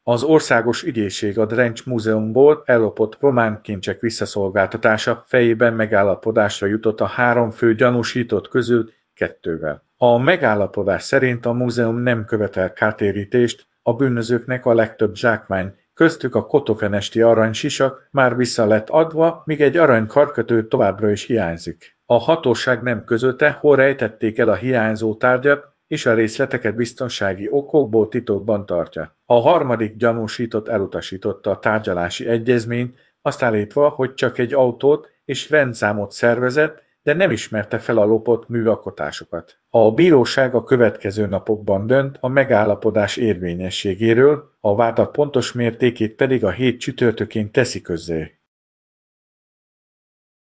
Az Országos Ügyészség a Drencs Múzeumból ellopott román kincsek visszaszolgáltatása fejében megállapodásra jutott a 3 fő gyanúsított közül 2-vel. A megállapodás szerint a múzeum nem követel kártérítést, a bűnözőknek a legtöbb zsákmány, köztük a kotokenesti aranysisak már vissza lett adva, míg egy arany karkötő továbbra is hiányzik. A hatóság nem közölte, hol rejtették el a hiányzó tárgyat, és a részleteket biztonsági okokból titokban tartja. A harmadik gyanúsított elutasította a tárgyalási egyezményt, azt állítva, hogy csak egy autót és rendszámot szervezett, de nem ismerte fel a lopott műalkotásokat. A bíróság a következő napokban dönt a megállapodás érvényességéről, a vádak pontos mértékét pedig a hét csütörtökén teszi közzé.